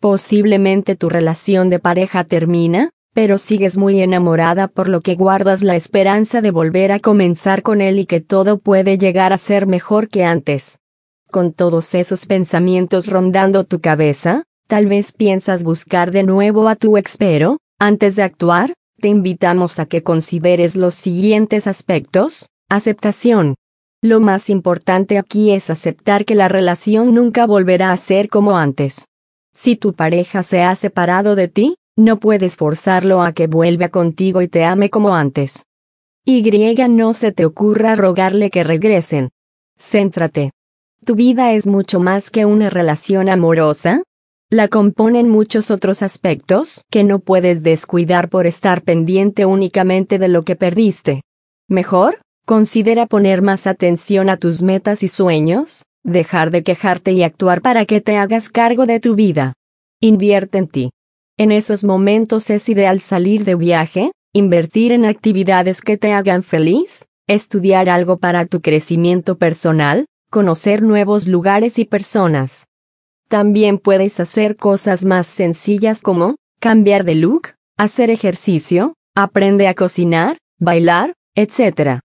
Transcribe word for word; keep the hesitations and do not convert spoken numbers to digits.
Posiblemente tu relación de pareja termina, pero sigues muy enamorada por lo que guardas la esperanza de volver a comenzar con él y que todo puede llegar a ser mejor que antes. Con todos esos pensamientos rondando tu cabeza, tal vez piensas buscar de nuevo a tu ex, pero, antes de actuar, te invitamos a que consideres los siguientes aspectos. Aceptación. Lo más importante aquí es aceptar que la relación nunca volverá a ser como antes. Si tu pareja se ha separado de ti, no puedes forzarlo a que vuelva contigo y te ame como antes. Y no se te ocurra rogarle que regresen. Céntrate. Tu vida es mucho más que una relación amorosa. La componen muchos otros aspectos que no puedes descuidar por estar pendiente únicamente de lo que perdiste. Mejor, considera poner más atención a tus metas y sueños, dejar de quejarte y actuar para que te hagas cargo de tu vida. Invierte en ti. En esos momentos es ideal salir de viaje, invertir en actividades que te hagan feliz, estudiar algo para tu crecimiento personal, conocer nuevos lugares y personas. También puedes hacer cosas más sencillas como cambiar de look, hacer ejercicio, aprende a cocinar, bailar, etcétera.